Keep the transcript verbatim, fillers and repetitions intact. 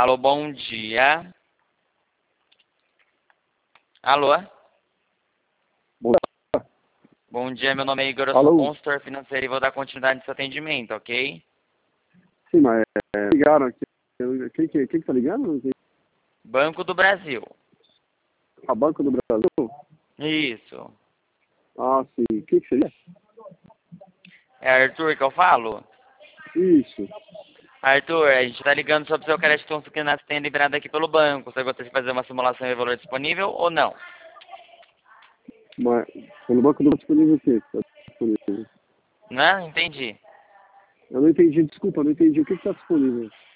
Alô, bom dia. Alô? Bom dia. Bom dia, meu nome é Igor, eu sou Alô? consultor financeiro e vou dar continuidade nesse atendimento, ok? Sim, mas é, ligaram aqui. Quem que, quem que tá ligando? Banco do Brasil. A Banco do Brasil? Isso. Ah, sim. O que que seria? É Arthur que eu falo? Isso. Arthur, a gente tá ligando sobre o seu crédito consignado que tem liberado aqui pelo banco. Você gostaria de fazer uma simulação de valor disponível ou não? Mas pelo Banco do Brasil disponível o quê? Tá disponível? Não, entendi. Eu não entendi, desculpa, eu não entendi. O que que tá disponível?